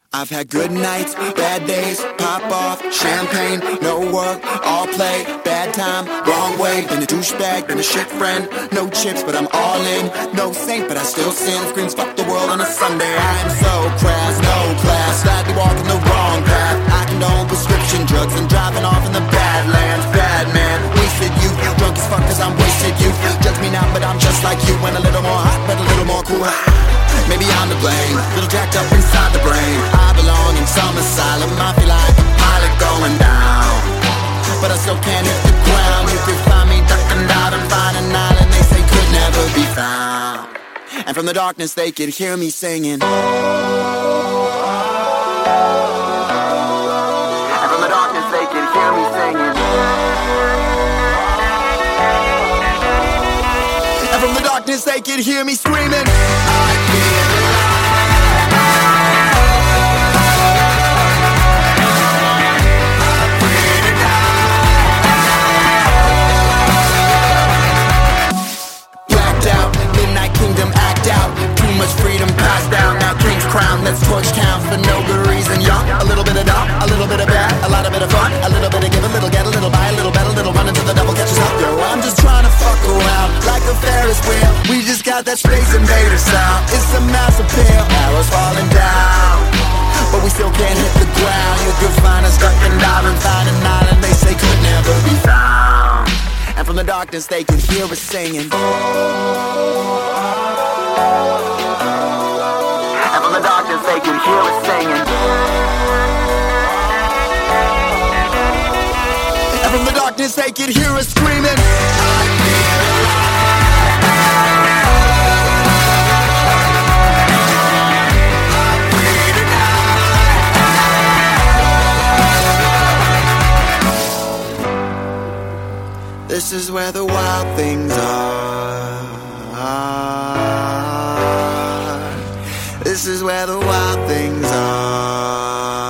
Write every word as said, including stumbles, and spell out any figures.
I've had good nights, bad days, pop off, champagne, no work, all play, bad time, wrong way, been a douchebag, been a shit friend, no chips but I'm all in, no saint but I still sin, screams fuck the world on a Sunday, I am so crass, no class, slightly walking the wrong path, I condone prescription drugs and driving off in the badlands, bad man, wasted youth, drunk as fuck cause I'm wasted youth, judge me now but I'm just like you, and a little more hot but a little more cool. Maybe I'm to blame, little jacked up inside the brain. I belong in some asylum, I feel like a pilot going down, but I still can't hit the ground. You could find me ducking out and find an island they say could never be found. And from the darkness they could hear me singing. And from the darkness they could hear me singing. And from the darkness they could hear me screaming. I feel freedom passed down, now king's crown, let's torch town for no good reason. Young, a little bit of dumb, a little bit of bad, a lot of bit of fun, a little bit of give, a little get, a little buy, a little bet, a little run until the devil catches up. Yo, I'm just trying to fuck around like a Ferris wheel. We just got that Space Invader sound. It's a mass appeal, arrows falling down, but we still can't hit the ground. You could find us ducking down and find an island they say could never be found. And from the darkness they could hear us singing. And from the darkness they could hear us singing. And from the darkness they could hear us screaming. I feel alive. This is where the wild things are. This is where the wild things are.